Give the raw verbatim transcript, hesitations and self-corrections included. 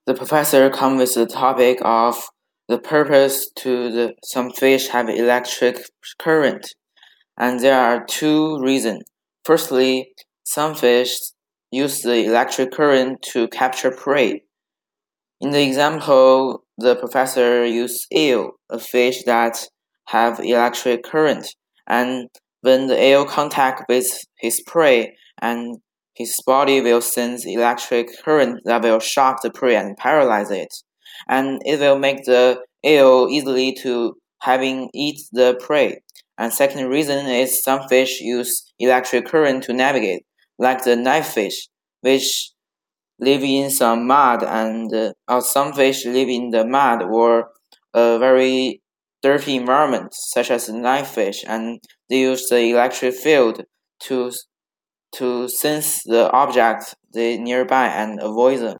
the professor comes with the topic of the purpose to the some fish have electric current, and there are two reasons. Firstly, some fish use the electric current to capture prey. In the example, the professor used eel, a fish that have electric current, and when the eel contact with his prey, and his body will send electric current that will shock the prey and paralyze it, and it will make the eel easily to having eat the prey. And second reason is some fish use electric current to navigate, like the knife fish, which live in some mud, and uh, or some fish live in the mud or a very dirty environment, such as knife fish, and they use the electric field to to sense the object they nearby and avoid them.